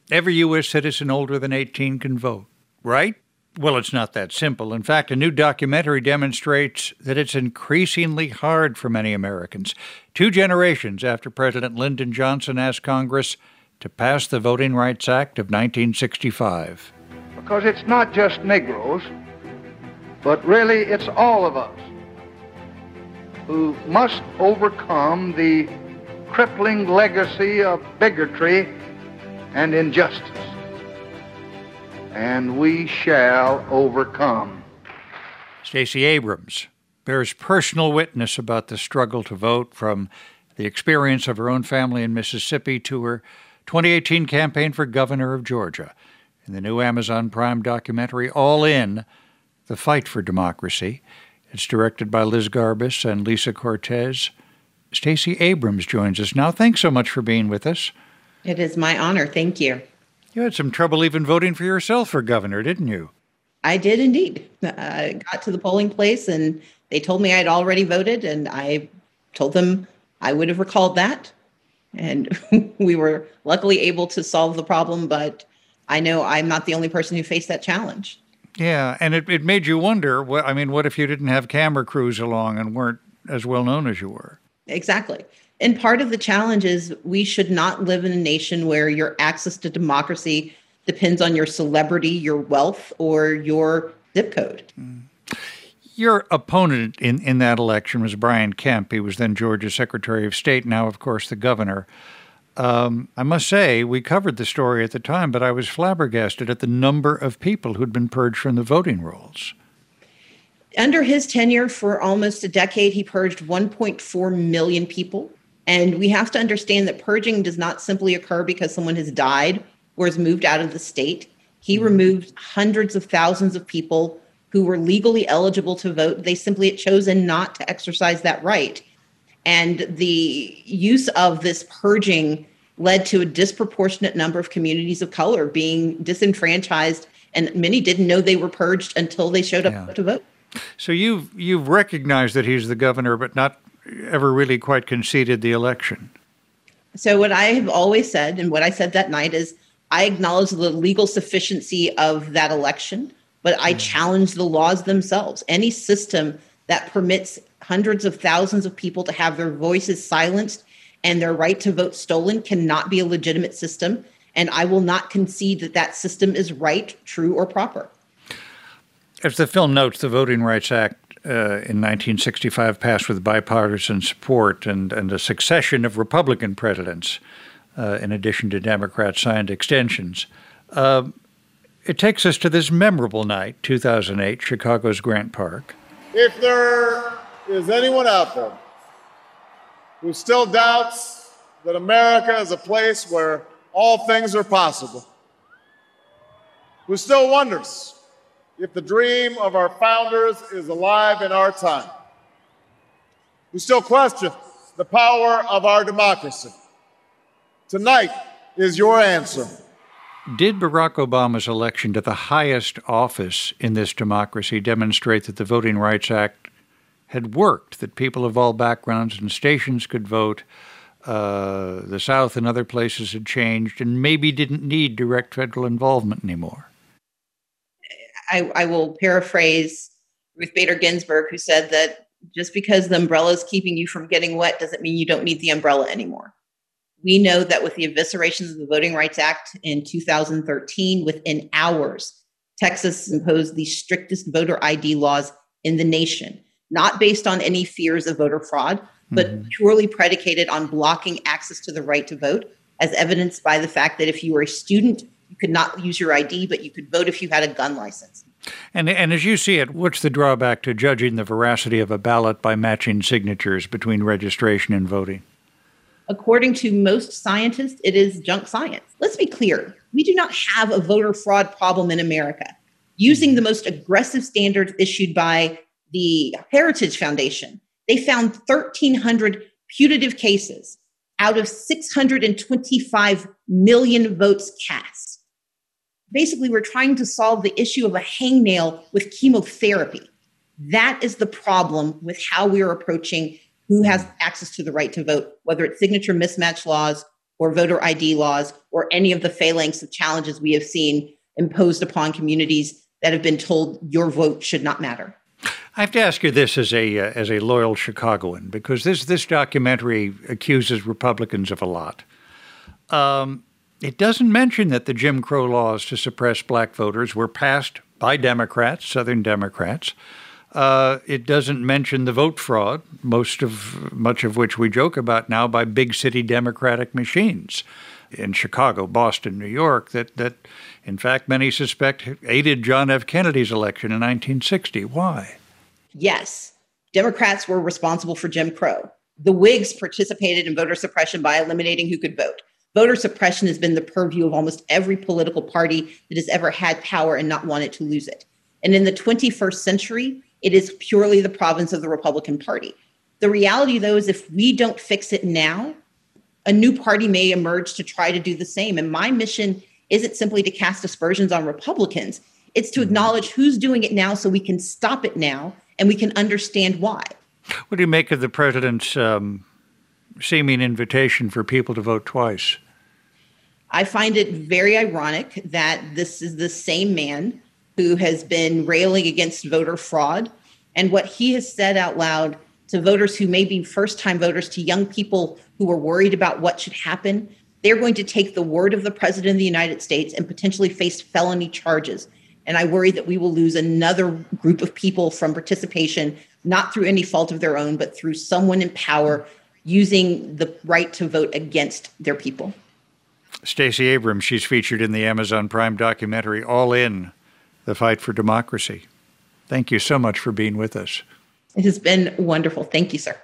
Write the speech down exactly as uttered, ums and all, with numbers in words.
Every U S citizen older than eighteen can vote, right? Well, it's not that simple. In fact, a new documentary demonstrates that it's increasingly hard for many Americans. Two generations after President Lyndon Johnson asked Congress to pass the Voting Rights Act of nineteen sixty-five. Because it's not just Negroes, but really it's all of us who must overcome the crippling legacy of bigotry and injustice. And we shall overcome. Stacey Abrams bears personal witness about the struggle to vote, from the experience of her own family in Mississippi to her twenty eighteen campaign for governor of Georgia. In the new Amazon Prime documentary, All In, The Fight for Democracy. It's directed by Liz Garbus and Lisa Cortez. Stacey Abrams joins us now. Thanks so much for being with us. It is my honor. Thank you. You had some trouble even voting for yourself for governor, didn't you? I did indeed. I got to the polling place and they told me I'd already voted, and I told them I would have recalled that. And we were luckily able to solve the problem, but I know I'm not the only person who faced that challenge. Yeah, and it, it made you wonder, what, I mean, what if you didn't have camera crews along and weren't as well known as you were? Exactly. And part of the challenge is we should not live in a nation where your access to democracy depends on your celebrity, your wealth, or your zip code. Mm. Your opponent in, in that election was Brian Kemp. He was then Georgia's Secretary of State, now, of course, the governor. Um, I must say, we covered the story at the time, but I was flabbergasted at the number of people who'd been purged from the voting rolls. Under his tenure for almost a decade, he purged one point four million people. And we have to understand that purging does not simply occur because someone has died or has moved out of the state. He mm-hmm. removed hundreds of thousands of people who were legally eligible to vote. They simply had chosen not to exercise that right. And the use of this purging led to a disproportionate number of communities of color being disenfranchised, and many didn't know they were purged until they showed up yeah. to vote. So you've you've recognized that he's the governor, but not ever really quite conceded the election. So what I have always said, and what I said that night, is I acknowledge the legal sufficiency of that election, but I mm. challenge the laws themselves. Any system that permits hundreds of thousands of people to have their voices silenced and their right to vote stolen cannot be a legitimate system. And I will not concede that that system is right, true, or proper. As the film notes, the Voting Rights Act uh, in nineteen sixty-five passed with bipartisan support, and, and a succession of Republican presidents, uh, in addition to Democrat signed extensions. Uh, it takes us to this memorable night, two thousand eight, Chicago's Grant Park. If there is anyone out there who still doubts that America is a place where all things are possible, who still wonders if the dream of our founders is alive in our time, who still questions the power of our democracy, tonight is your answer. Did Barack Obama's election to the highest office in this democracy demonstrate that the Voting Rights Act had worked, that people of all backgrounds and stations could vote, uh, the South and other places had changed, and maybe didn't need direct federal involvement anymore? I, I will paraphrase Ruth Bader Ginsburg, who said that just because the umbrella is keeping you from getting wet doesn't mean you don't need the umbrella anymore. We know that with the evisceration of the Voting Rights Act in two thousand thirteen, within hours, Texas imposed the strictest voter I D laws in the nation, not based on any fears of voter fraud, but mm-hmm. purely predicated on blocking access to the right to vote, as evidenced by the fact that if you were a student, you could not use your I D, but you could vote if you had a gun license. And and as you see it, what's the drawback to judging the veracity of a ballot by matching signatures between registration and voting? According to most scientists, it is junk science. Let's be clear. We do not have a voter fraud problem in America. Using the most aggressive standards issued by the Heritage Foundation, they found thirteen hundred putative cases out of six hundred twenty-five million votes cast. Basically, we're trying to solve the issue of a hangnail with chemotherapy. That is the problem with how we are approaching who has access to the right to vote, whether it's signature mismatch laws or voter I D laws or any of the phalanx of challenges we have seen imposed upon communities that have been told your vote should not matter. I have to ask you this as a uh, as a loyal Chicagoan, because this this documentary accuses Republicans of a lot. Um, it doesn't mention that the Jim Crow laws to suppress black voters were passed by Democrats, Southern Democrats. Uh, it doesn't mention the vote fraud, most of much of which we joke about now, by big city Democratic machines in Chicago, Boston, New York, that that in fact many suspect aided John F. Kennedy's election in nineteen sixty. Why? Yes, Democrats were responsible for Jim Crow. The Whigs participated in voter suppression by eliminating who could vote. Voter suppression has been the purview of almost every political party that has ever had power and not wanted to lose it. And in the twenty-first century, it is purely the province of the Republican Party. The reality, though, is if we don't fix it now, a new party may emerge to try to do the same. And my mission isn't simply to cast aspersions on Republicans. It's to acknowledge who's doing it now so we can stop it now and we can understand why. What do you make of the president's um, seeming invitation for people to vote twice? I find it very ironic that this is the same man who has been railing against voter fraud. And what he has said out loud to voters who may be first-time voters, to young people who are worried about what should happen, they're going to take the word of the president of the United States and potentially face felony charges. And I worry that we will lose another group of people from participation, not through any fault of their own, but through someone in power using the right to vote against their people. Stacey Abrams, she's featured in the Amazon Prime documentary All In, The Fight for Democracy. Thank you so much for being with us. It has been wonderful. Thank you, sir.